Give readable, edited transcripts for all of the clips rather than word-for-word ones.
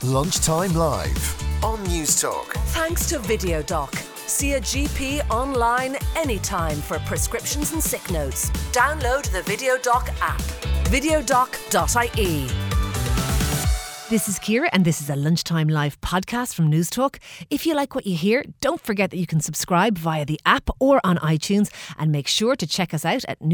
Lunchtime Live on News Talk. Thanks to VideoDoc. See a GP online anytime for prescriptions and sick notes. Download the VideoDoc app. videodoc.ie. This is Ciara and this is a Lunchtime Live podcast from News Talk. If you like what you hear, don't forget that you can subscribe via the app or on iTunes, and make sure to check us out at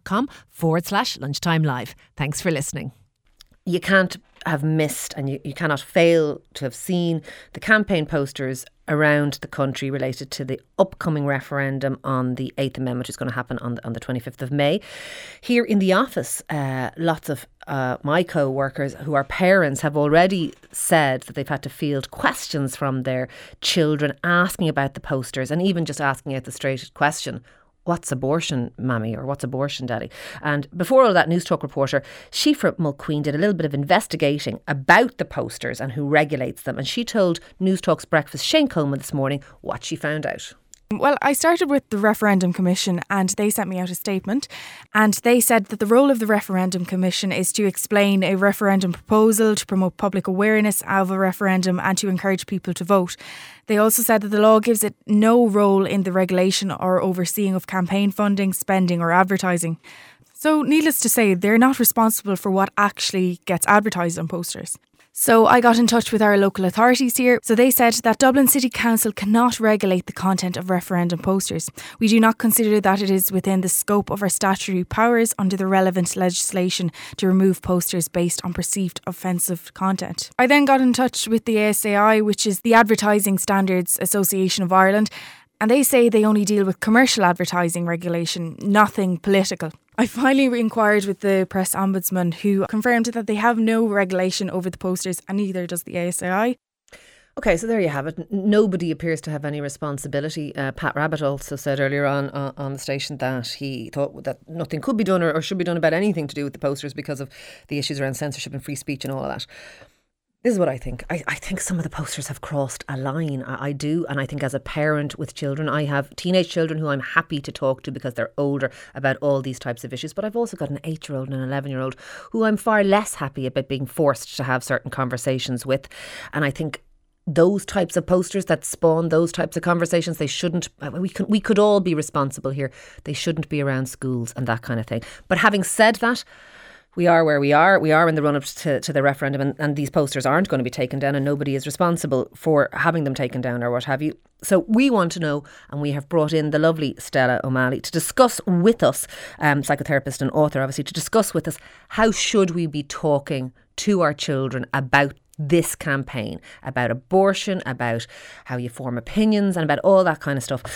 newstalk.com/lunchtime live. Thanks for listening. You can't have missed and you cannot fail to have seen the campaign posters around the country related to the upcoming referendum on the 8th Amendment, which is going to happen on the 25th of May. Here in the office, lots of my co-workers who are parents have already said that they've had to field questions from their children asking about the posters, and even just asking out the straight question, what's abortion, mammy, or what's abortion, daddy? And before all that, News Talk reporter Síofra Mulqueen did a little bit of investigating about the posters and who regulates them. And she told News Talk's Breakfast Shane Coleman this morning what she found out. Well, I started with the Referendum Commission and they sent me out a statement, and they said that the role of the Referendum Commission is to explain a referendum proposal, to promote public awareness of a referendum and to encourage people to vote. They also said that the law gives it no role in the regulation or overseeing of campaign funding, spending or advertising. So needless to say, they're not responsible for what actually gets advertised on posters. So I got in touch with our local authorities here. So they said that Dublin City Council cannot regulate the content of referendum posters. We do not consider that it is within the scope of our statutory powers under the relevant legislation to remove posters based on perceived offensive content. I then got in touch with the ASAI, which is the Advertising Standards Association of Ireland, and they say they only deal with commercial advertising regulation, nothing political. I finally inquired with the Press Ombudsman, who confirmed that they have no regulation over the posters, and neither does the ASAI. Okay, so there you have it. Nobody appears to have any responsibility. Pat Rabbitte also said earlier on the station that he thought that nothing could be done or should be done about anything to do with the posters because of the issues around censorship and free speech and all of that. This is what I think. I think some of the posters have crossed a line. I do. And I think as a parent with children, I have teenage children who I'm happy to talk to because they're older about all these types of issues. But I've also got an 8-year-old and an 11-year-old who I'm far less happy about being forced to have certain conversations with. And I think those types of posters that spawn those types of conversations, they shouldn't, we could all be responsible here. They shouldn't be around schools and that kind of thing. But having said that, we are where we are. We are in the run-up to the referendum, and these posters aren't going to be taken down, and nobody is responsible for having them taken down or what have you. So we want to know, and we have brought in the lovely Stella O'Malley to discuss with us, psychotherapist and author obviously, to discuss with us how should we be talking to our children about this campaign, about abortion, about how you form opinions and about all that kind of stuff.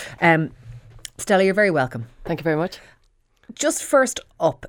Stella, you're very welcome. Thank you very much. Just first up,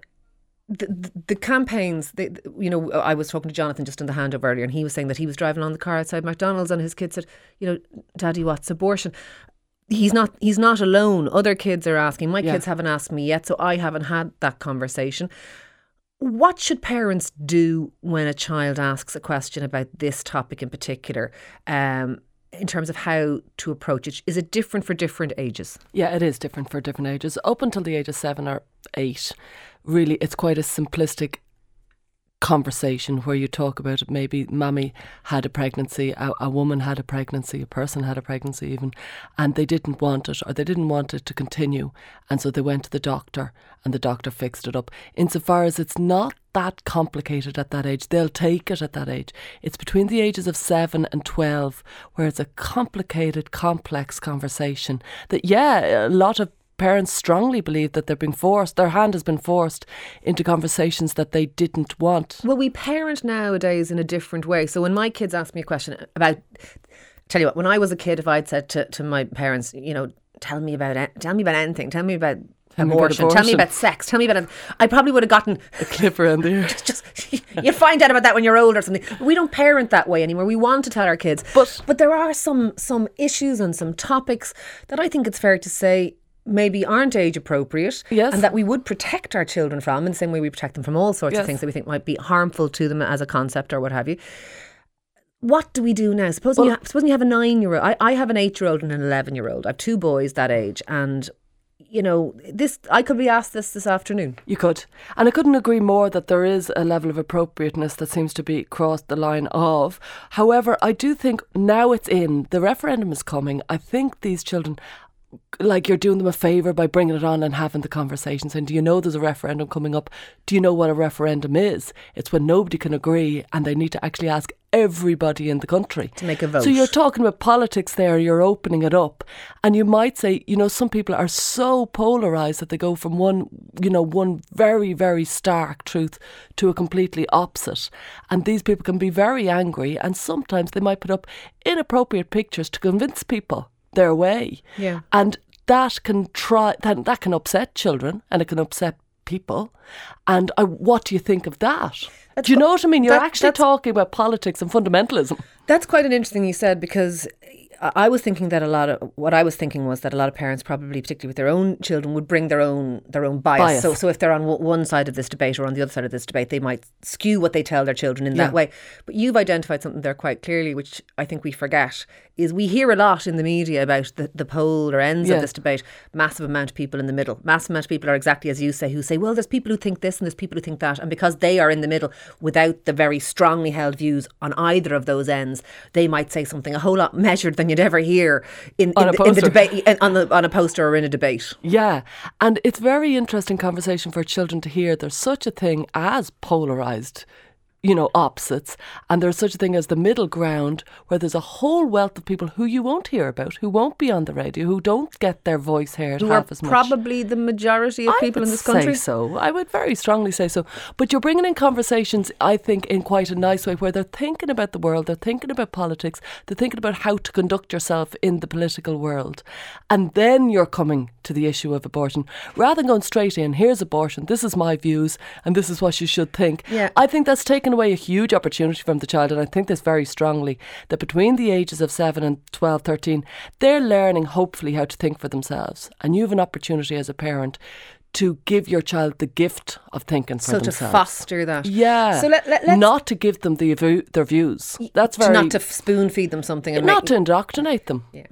the campaigns, I was talking to Jonathan just in the handover earlier, and he was saying that he was driving on the car outside McDonald's and his kid said, Daddy, what's abortion? He's not alone. Other kids are asking. My kids haven't asked me yet, so I haven't had that conversation. What should parents do when a child asks a question about this topic in particular, in terms of how to approach it? Is it different for different ages? Yeah, it is different for different ages. Up until the age of 7 or 8, really, it's quite a simplistic conversation where you talk about it. Maybe mommy had a pregnancy, a woman had a pregnancy, a person had a pregnancy even, and they didn't want it, or they didn't want it to continue, and so they went to the doctor and the doctor fixed it up. Insofar as it's not that complicated at that age, they'll take it at that age. It's between the ages of 7 and 12 where it's a complicated, complex conversation that, a lot of parents strongly believe that they're being forced, their hand has been forced into conversations that they didn't want. Well, we parent nowadays in a different way. So when my kids ask me a question about, tell you what, when I was a kid, if I'd said to my parents, tell me about anything, tell me about abortion, tell me about sex, tell me about it, I probably would have gotten a clip around the ear. Just you'll find out about that when you're older or something. We don't parent that way anymore. We want to tell our kids, but there are some issues and some topics that I think it's fair to say maybe aren't age appropriate, and that we would protect our children from in the same way we protect them from all sorts of things that we think might be harmful to them as a concept or what have you. What do we do now? Supposing you have a 9-year-old. I have an 8-year-old and an 11-year-old. I have 2 boys that age, and you know, this, I could be asked this afternoon. You could. And I couldn't agree more that there is a level of appropriateness that seems to be crossed the line of. However, I do think now it's in, the referendum is coming. I think these children, like, you're doing them a favour by bringing it on and having the conversation, saying, do you know there's a referendum coming up? Do you know what a referendum is? It's when nobody can agree and they need to actually ask everybody in the country to make a vote. So you're talking about politics there, you're opening it up, and you might say, you know, some people are so polarised that they go from one very, very stark truth to a completely opposite, and these people can be very angry, and sometimes they might put up inappropriate pictures to convince people their way. Yeah. And that can that can upset children, and it can upset people. And what do you think of that? Do you know what I mean? You're actually talking about politics and fundamentalism. That's quite an interesting thing you said, because I was thinking that a lot of parents, probably particularly with their own children, would bring their own bias. So if they're on one side of this debate or on the other side of this debate, they might skew what they tell their children in that way. But you've identified something there quite clearly, which I think we forget, is we hear a lot in the media about the polar ends of this debate. Massive amount of people in the middle. Massive amount of people are exactly as you say, who say, well, there's people who think this and there's people who think that. And because they are in the middle without the very strongly held views on either of those ends, they might say something a whole lot measured than you'd ever hear in the debate, on a poster or in a debate. Yeah, and it's very interesting conversation for children to hear there's such a thing as polarised, you know, opposites, and there's such a thing as the middle ground, where there's a whole wealth of people who you won't hear about, who won't be on the radio, who don't get their voice heard half as much. Probably the majority of people in this country. I would say so. I would very strongly say so. But you're bringing in conversations, I think, in quite a nice way, where they're thinking about the world, they're thinking about politics, they're thinking about how to conduct yourself in the political world. And then you're coming to the issue of abortion. Rather than going straight in, here's abortion, this is my views, and this is what you should think. Yeah. I think that's taken away a huge opportunity from the child, and I think this very strongly, that between the ages of 7 and 12, 13, they're learning hopefully how to think for themselves, and you have an opportunity as a parent to give your child the gift of thinking for themselves. So to foster that. Yeah. So let's not to give them their views. That's very... Not to spoon feed them something. And not to indoctrinate them. Yeah.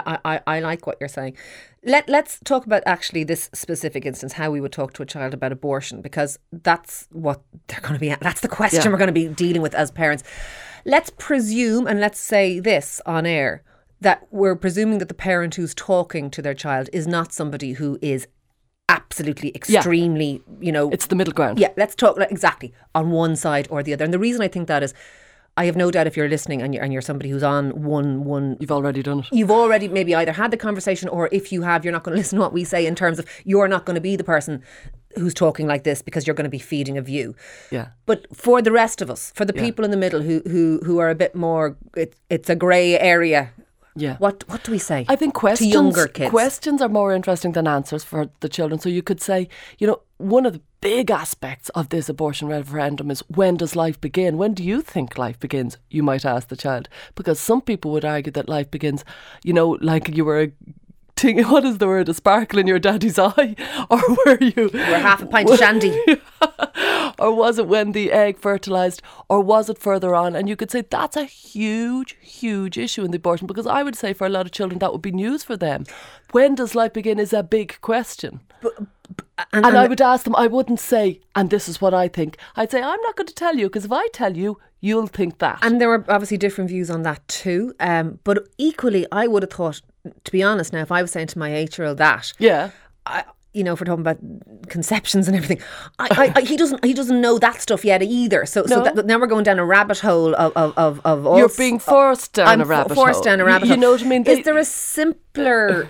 I like what you're saying. Let's talk about actually this specific instance, how we would talk to a child about abortion, because that's what they're going to be, that's the question we're going to be dealing with as parents. Let's presume, and let's say this on air, that we're presuming that the parent who's talking to their child is not somebody who is absolutely extremely, you know... It's the middle ground. Yeah, let's talk exactly on one side or the other. And the reason I think that is, I have no doubt if you're listening and you're somebody who's on one... You've already done it. You've already maybe either had the conversation, or if you have, you're not going to listen to what we say, in terms of you're not going to be the person who's talking like this because you're going to be feeding a view. Yeah. But for the rest of us, for the people in the middle who are a bit more... It's a grey area. Yeah. What do we say? I think to younger kids? Questions are more interesting than answers for the children. So you could say, you know, one of the big aspects of this abortion referendum is, when does life begin? When do you think life begins? You might ask the child. Because some people would argue that life begins, you know, like you were what is the word? A sparkle in your daddy's eye? Or were you... We're half a pint of shandy. Or was it when the egg fertilised? Or was it further on? And you could say that's a huge, huge issue in the abortion, because I would say for a lot of children that would be news for them. When does life begin is a big question. And I would ask them, I wouldn't say, and this is what I think. I'd say, I'm not going to tell you, because if I tell you, you'll think that. And there were obviously different views on that too. But equally, I would have thought, to be honest now, if I was saying to my 8-year-old that, you know, if we're talking about conceptions and everything, he doesn't know that stuff yet either. So now we're going down a rabbit hole of You're being forced down a rabbit hole. Forced down a rabbit hole. You know what I mean? Is there a simpler...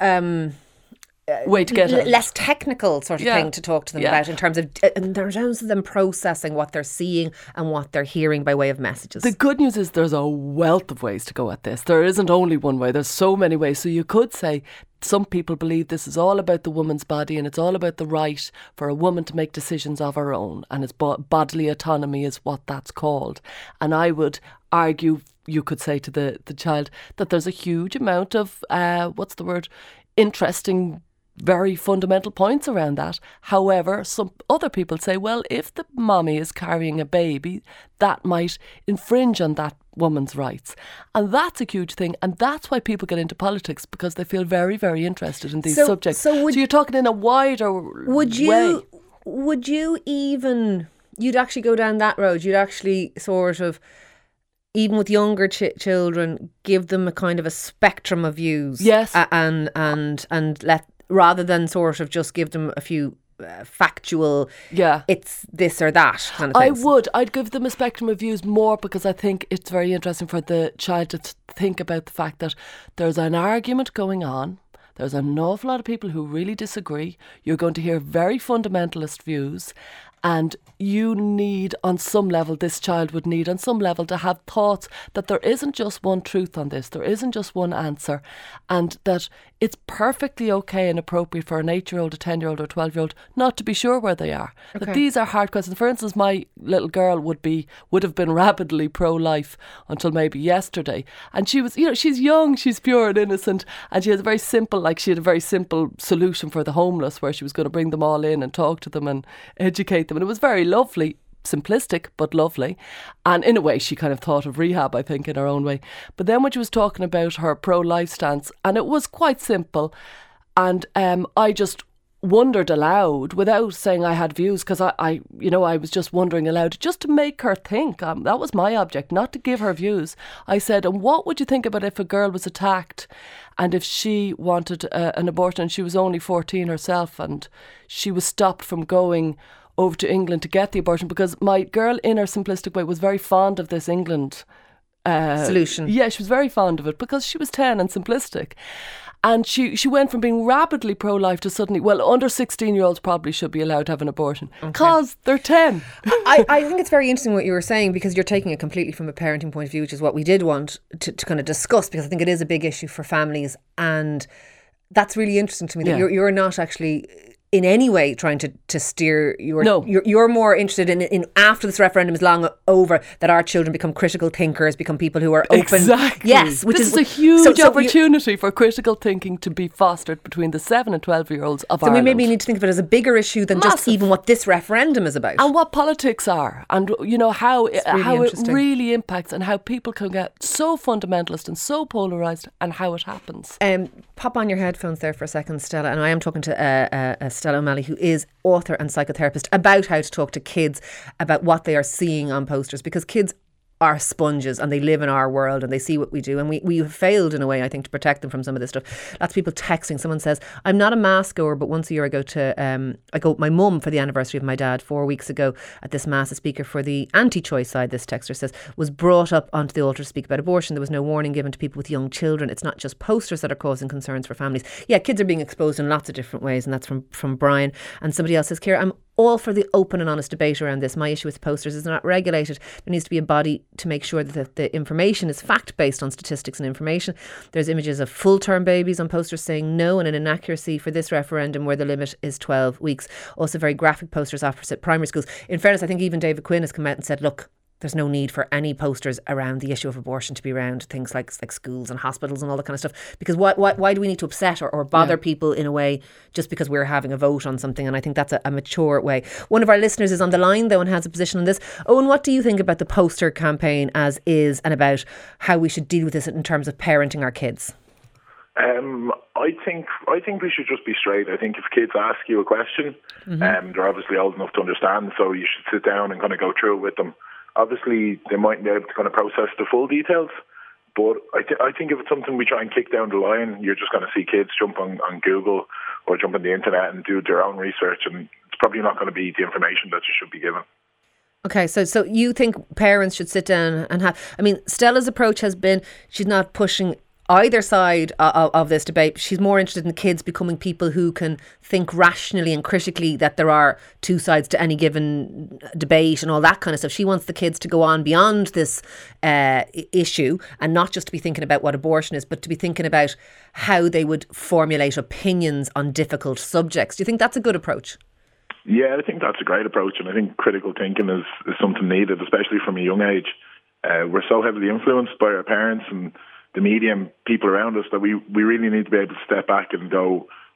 way to get it. Less technical sort of thing to talk to them about in terms of them processing what they're seeing and what they're hearing by way of messages? The good news is there's a wealth of ways to go at this. There isn't only one way. There's so many ways. So you could say some people believe this is all about the woman's body, and it's all about the right for a woman to make decisions of her own, and it's bodily autonomy is what that's called. And I would argue, you could say to the child that there's a huge amount of interesting very fundamental points around that. However, some other people say, well, if the mommy is carrying a baby, that might infringe on that woman's rights. And that's a huge thing. And that's why people get into politics, because they feel very, very interested in these subjects. So you're talking in a wider way. Would you even, you'd actually go down that road? You'd actually sort of, even with younger children, give them a kind of a spectrum of views. Yes. And let, rather than sort of just give them a few factual, it's this or that kind of things. I'd give them a spectrum of views more, because I think it's very interesting for the child to think about the fact that there's an argument going on. There's an awful lot of people who really disagree. You're going to hear very fundamentalist views. And you need, on some level, this child would need on some level to have thoughts that there isn't just one truth on this, there isn't just one answer, and that it's perfectly okay and appropriate for an 8-year-old, a 10-year-old or a 12-year-old not to be sure where they are. Okay. That these are hard questions. For instance, my little girl would have been rapidly pro-life until maybe yesterday. And she was, she's young, she's pure and innocent, and she had a very simple solution for the homeless, where she was going to bring them all in and talk to them and educate them. And it was very lovely, simplistic but lovely, and in a way she kind of thought of rehab, I think, in her own way. But then when she was talking about her pro-life stance, and it was quite simple, and I just wondered aloud without saying I had views, because I was just wondering aloud just to make her think. That was my object, not to give her views. I said, and what would you think about if a girl was attacked and if she wanted an abortion, and she was only 14 herself, and she was stopped from going over to England to get the abortion, because my girl, in her simplistic way, was very fond of this England solution. Yeah, she was very fond of it because she was 10 and simplistic. And she went from being rapidly pro-life to suddenly, well, under 16-year-olds probably should be allowed to have an abortion because they're 10. I think it's very interesting what you were saying, because you're taking it completely from a parenting point of view, which is what we did want to kind of discuss, because I think it is a big issue for families. And that's really interesting to me, that you're not actually in any way trying to steer your... No. You're more interested in after this referendum is long over, that our children become critical thinkers, become people who are open. Exactly. Yes. Which is a huge opportunity for critical thinking to be fostered between the 7 and 12-year-olds of Ireland. So we maybe need to think of it as a bigger issue than just even what this referendum is about. And what politics are, and how it really impacts, and how people can get so fundamentalist and so polarised, and how it happens. Pop on your headphones there for a second, Stella, and I am talking to Stella O'Malley, who is author and psychotherapist, about how to talk to kids about what they are seeing on posters, because kids are sponges and they live in our world and they see what we do, and we have failed in a way, I think, to protect them from some of this stuff. Lots of people texting. Someone says, I'm not a mass goer, but once a year I go to I go with my mum for the anniversary of my dad 4 weeks ago at this mass. A speaker for the anti-choice side, this texter says, was brought up onto the altar to speak about abortion. There was no warning given to people with young children. It's not just posters that are causing concerns for families. Yeah, kids are being exposed in lots of different ways, and that's from Brian. And somebody else says, Ciara, I'm all for the open and honest debate around this. My issue with posters is not regulated. There needs to be a body to make sure that the information is fact-based on statistics and information. There's images of full-term babies on posters saying no, and an inaccuracy for this referendum where the limit is 12 weeks. Also very graphic posters opposite primary schools. In fairness, I think even David Quinn has come out and said, look, there's no need for any posters around the issue of abortion to be around things like schools and hospitals and all that kind of stuff. Because why do we need to upset or bother people in a way just because we're having a vote on something? And I think that's a mature way. One of our listeners is on the line, though, and has a position on this. Owen, what do you think about the poster campaign as is, and about how we should deal with this in terms of parenting our kids? I think we should just be straight. I think if kids ask you a question, they're obviously old enough to understand, so you should sit down and kind of go through it with them. Obviously, they mightn't be able to kind of process the full details, but I think if it's something we try and kick down the line, you're just going to see kids jump on Google or jump on the internet and do their own research, and it's probably not going to be the information that you should be given. Okay, so you think parents should sit down and have... I mean, Stella's approach has been, she's not pushing either side of this debate. She's more interested in kids becoming people who can think rationally and critically, that there are two sides to any given debate and all that kind of stuff. She wants the kids to go on beyond this issue, and not just to be thinking about what abortion is, but to be thinking about how they would formulate opinions on difficult subjects. Do you think that's a good approach? Yeah, I think that's a great approach, and I think critical thinking is something needed, especially from a young age. We're so heavily influenced by our parents and the media and people around us that we really need to be able to step back and go,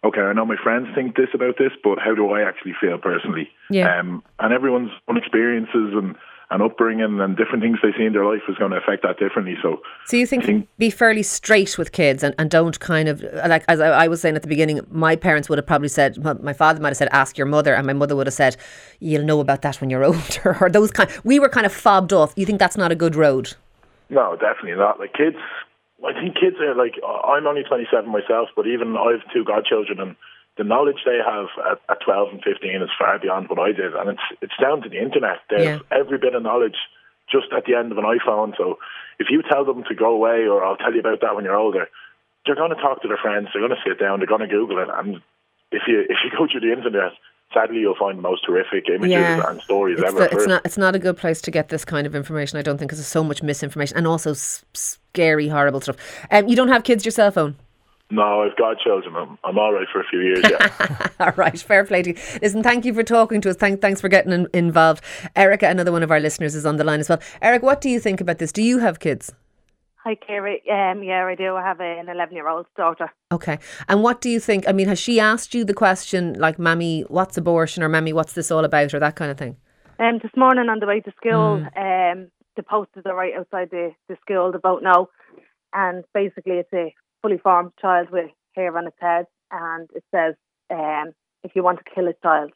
okay, I know my friends think this about this, but how do I actually feel personally? Yeah. And everyone's own experiences and upbringing and different things they see in their life is going to affect that differently. So you think be fairly straight with kids and don't kind of, like, as I was saying at the beginning, my parents would have probably said, well, my father might have said, ask your mother, and my mother would have said, you'll know about that when you're older, or those kind. We were kind of fobbed off. You think that's not a good road? No, definitely not. Like kids, I think kids are like, I'm only 27 myself, but even I have 2 godchildren, and the knowledge they have at 12 and 15 is far beyond what I did. And it's down to the internet. There's every bit of knowledge just at the end of an iPhone. So if you tell them to go away, or I'll tell you about that when you're older, they're going to talk to their friends, they're going to sit down, they're going to Google it. And if you go through the internet, sadly you'll find the most horrific images and stories ever. It's not a good place to get this kind of information, I don't think, because there's so much misinformation and also scary, horrible stuff. You don't have kids yourself, Owen? No, I've got children. I'm all right for a few years, yeah. All right, fair play to you. Listen, thank you for talking to us. Thanks for getting involved. Erica, another one of our listeners, is on the line as well. Eric, what do you think about this? Do you have kids? Hi, Kerry. Yeah, I do. I have an 11-year-old daughter. Okay. And what do you think? I mean, has she asked you the question, like, Mammy, what's abortion? Or Mammy, what's this all about? Or that kind of thing? This morning on the way to school, the posters are right outside the school, the vote no. And basically it's a fully formed child with hair on its head, and it says if you want to kill a child,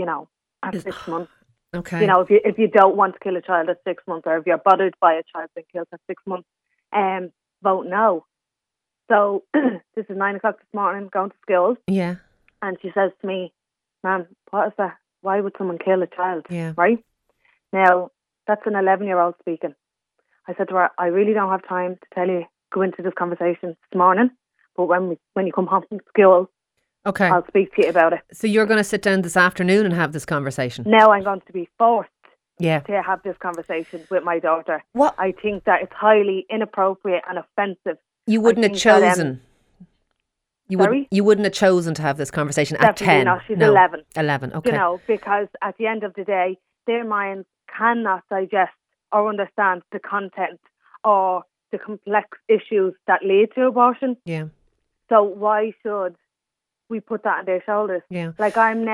at 6 months. Okay. If you don't want to kill a child at 6 months, or if you're bothered by a child being killed at 6 months, vote no. So this is 9 o'clock this morning, going to school. Yeah. And she says to me, Ma'am, what is that? Why would someone kill a child? Yeah. Right? Now, that's an 11-year-old speaking. I said to her, I really don't have time to go into this conversation this morning, but when you come home from school, okay, I'll speak to you about it. So you're going to sit down this afternoon and have this conversation? Now I'm going to be forced to have this conversation with my daughter. What? I think that it's highly inappropriate and offensive. You wouldn't have chosen... You wouldn't have chosen to have this conversation at 10? No, she's 11. 11, okay. Because at the end of the day, their minds cannot digest or understand the content or the complex issues that lead to abortion. Yeah. So why should we put that on their shoulders? Yeah. Like I'm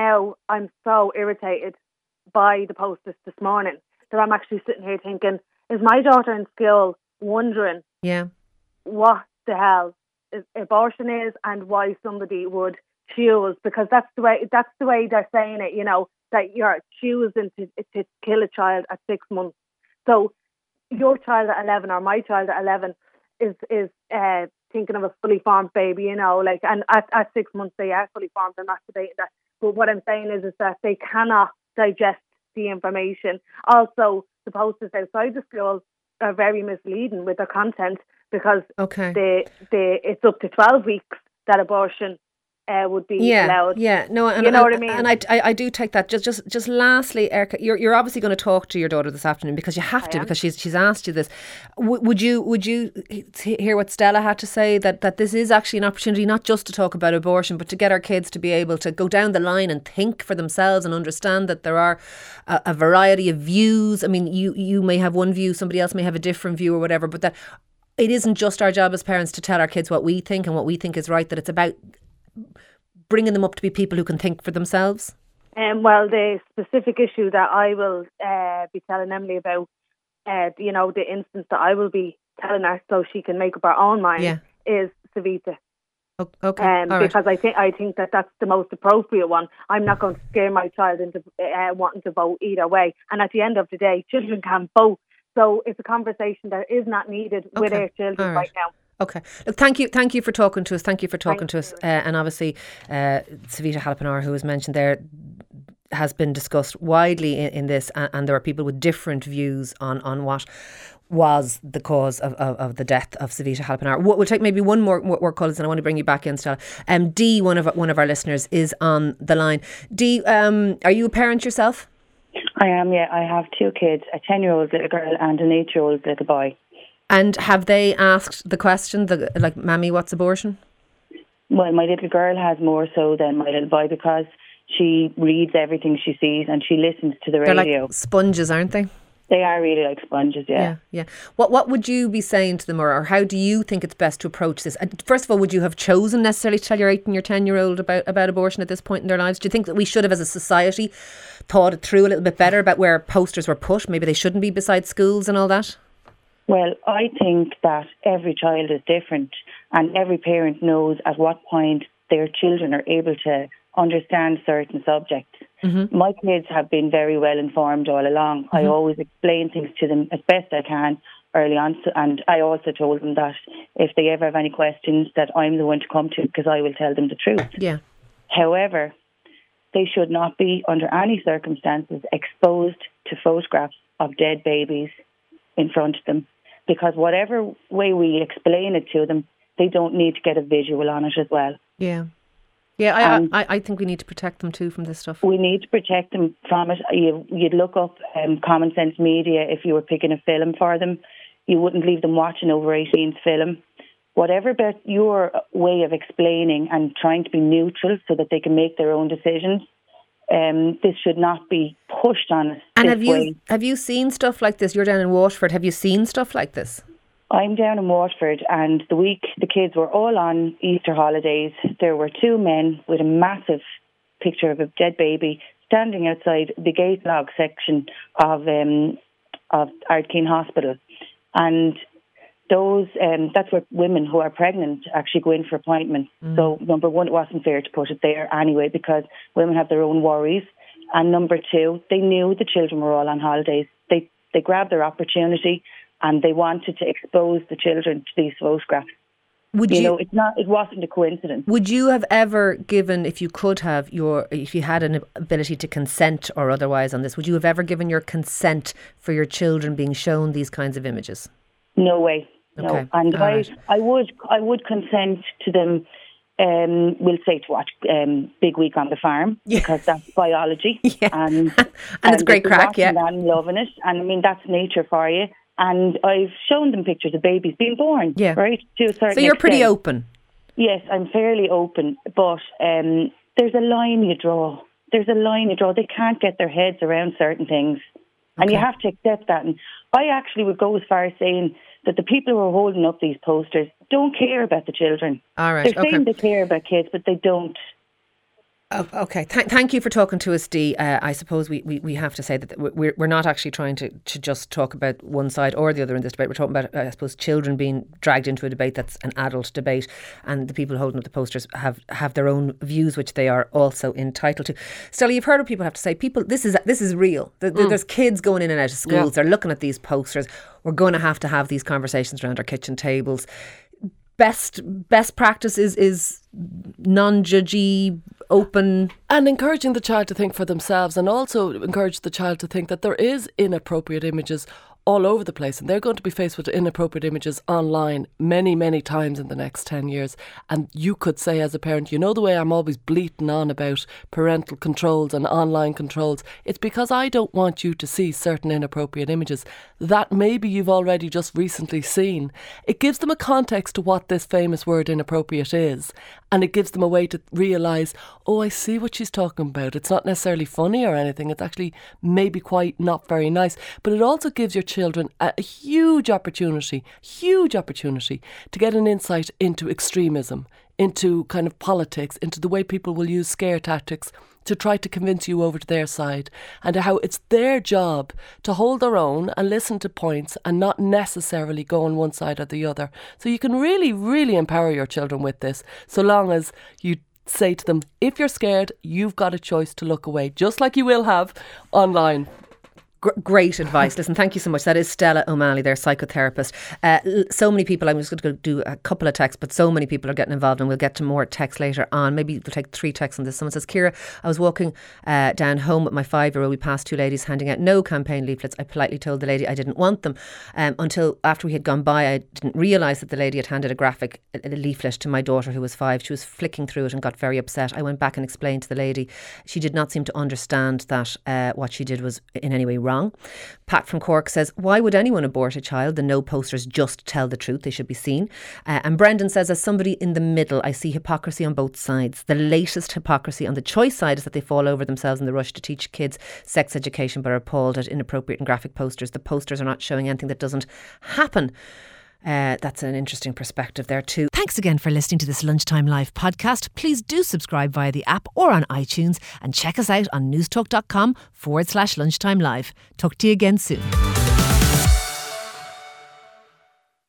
so irritated by the posters this morning that I'm actually sitting here thinking, is my daughter in school wondering what the hell abortion is and why somebody would choose, because that's the way they're saying it, that you're choosing to kill a child at 6 months. So your child at 11 or my child at 11 is thinking of a fully formed baby, and at 6 months they are fully formed. I'm not debating that. But what I'm saying is that they cannot digest the information. Also, the posters outside the schools are very misleading with their content, because it's up to 12 weeks that abortion would be allowed. Yeah, no, and, you know what I mean. And I do take that. Just lastly, Erica, you're obviously going to talk to your daughter this afternoon because you have to, because she's asked you this. Would you hear what Stella had to say, that this is actually an opportunity not just to talk about abortion, but to get our kids to be able to go down the line and think for themselves and understand that there are a variety of views. I mean, you may have one view, somebody else may have a different view or whatever, but that it isn't just our job as parents to tell our kids what we think and what we think is right, that it's about bringing them up to be people who can think for themselves? Well, the specific issue that I will be telling Emily about, the instance that I will be telling her so she can make up her own mind is Savita. Okay. Because I think that that's the most appropriate one. I'm not going to scare my child into wanting to vote either way. And at the end of the day, children can vote. So it's a conversation that is not needed with our children right now. Okay. Look, thank you for talking to us. Thank you for talking to us. And obviously, Savita Halappanaar, who was mentioned there, has been discussed widely in this, and there are people with different views on what was the cause of the death of Savita Halappanaar. We'll take maybe one more call, and I want to bring you back in, Stella. Dee, one of our listeners, is on the line. Dee, are you a parent yourself? I am, yeah. I have 2 kids, a 10-year-old little girl and an 8-year-old little boy. And have they asked the question, like, Mammy, what's abortion? Well, my little girl has more so than my little boy, because she reads everything she sees and she listens to the radio. They're like sponges, aren't they? They are really like sponges, yeah. Yeah. What would you be saying to them, or how do you think it's best to approach this? First of all, would you have chosen necessarily to tell your 8 and your 10-year-old about abortion at this point in their lives? Do you think that we should have, as a society, thought it through a little bit better about where posters were put? Maybe they shouldn't be beside schools and all that? Well, I think that every child is different, and every parent knows at what point their children are able to understand certain subjects. Mm-hmm. My kids have been very well informed all along. Mm-hmm. I always explain things to them as best I can early on, and I also told them that if they ever have any questions, that I'm the one to come to, because I will tell them the truth. Yeah. However, they should not be, under any circumstances, exposed to photographs of dead babies in front of them, because whatever way we explain it to them, they don't need to get a visual on it as well. Yeah. Yeah, I think we need to protect them too from this stuff. We need to protect them from it. You'd look up Common Sense Media if you were picking a film for them. You wouldn't leave them watching over 18's film. Whatever about your way of explaining and trying to be neutral so that they can make their own decisions, this should not be pushed on us. And have you seen stuff like this? You're down in Waterford. Have you seen stuff like this? I'm down in Waterford, and the week the kids were all on Easter holidays, there were 2 men with a massive picture of a dead baby standing outside the gate log section of Ardkeen Hospital. And those that's where women who are pregnant actually go in for appointments. So number one, it wasn't fair to put it there anyway, because women have their own worries. And number 2, they knew the children were all on holidays. They grabbed their opportunity, and they wanted to expose the children to these photographs. It wasn't a coincidence. Would you have ever given, if you had an ability to consent or otherwise on this, would you have ever given your consent for your children being shown these kinds of images? No way. Okay. No. And I would consent to them, we'll say, to watch Big Week on the Farm, because that's biology. Yeah. And it's great crack, yeah. And loving it. And I mean, that's nature for you. And I've shown them pictures of babies being born, right? To a certain extent. So you're pretty open? Yes, I'm fairly open. But there's a line you draw. They can't get their heads around certain things. And you have to accept that. And I actually would go as far as saying that the people who are holding up these posters don't care about the children. All right. They're saying they care about kids, but they don't. Oh, okay. Thank you for talking to us, Dee. I suppose we have to say that we're not actually trying to just talk about one side or the other in this debate. We're talking about, I suppose, children being dragged into a debate that's an adult debate, and the people holding up the posters have their own views, which they are also entitled to. Stella, you've heard what people have to say. People, this is real. There's kids going in and out of schools. Yeah. They're looking at these posters. We're going to have these conversations around our kitchen tables. Best practice is non-judgy, open, and encouraging the child to think for themselves, and also encourage the child to think that there is inappropriate images all over the place, and they're going to be faced with inappropriate images online many, many times in the next 10 years. And you could say as a parent, you know, the way I'm always bleating on about parental controls and online controls, it's because I don't want you to see certain inappropriate images that maybe you've already just recently seen. It gives them a context to what this famous word inappropriate is, and it gives them a way to realise, oh, I see what she's talking about. It's not necessarily funny or anything. It's actually maybe quite not very nice. But it also gives your children a huge opportunity to get an insight into extremism, into kind of politics, into the way people will use scare tactics to try to convince you over to their side, and how it's their job to hold their own and listen to points and not necessarily go on one side or the other. So you can really, really empower your children with this, so long as you say to them, if you're scared, you've got a choice to look away, just like you will have online. Great advice. Listen, thank you so much. That is Stella O'Malley, their psychotherapist. So many people, I'm just going to do a couple of texts, but so many people are getting involved, and we'll get to more texts later on. Maybe we'll take 3 texts on this. Someone says, Ciara, I was walking down home with my 5-year-old. We passed 2 ladies handing out no campaign leaflets. I politely told the lady I didn't want them. Until after we had gone by, I didn't realise that the lady had handed a leaflet to my daughter, who was 5. She was flicking through it and got very upset. I went back and explained to the lady. She did not seem to understand that what she did was in any way wrong. wrong. Pat from Cork says, why would anyone abort a child? The no posters just tell the truth. They should be seen. And Brendan says, as somebody in the middle, I see hypocrisy on both sides. The latest hypocrisy on the choice side is that they fall over themselves in the rush to teach kids sex education but are appalled at inappropriate and graphic posters. The posters are not showing anything that doesn't happen. That's an interesting perspective there too. Thanks again for listening to this Lunchtime Live podcast. Please do subscribe via the app or on iTunes and check us out on newstalk.com/lunchtime live. Talk to you again soon.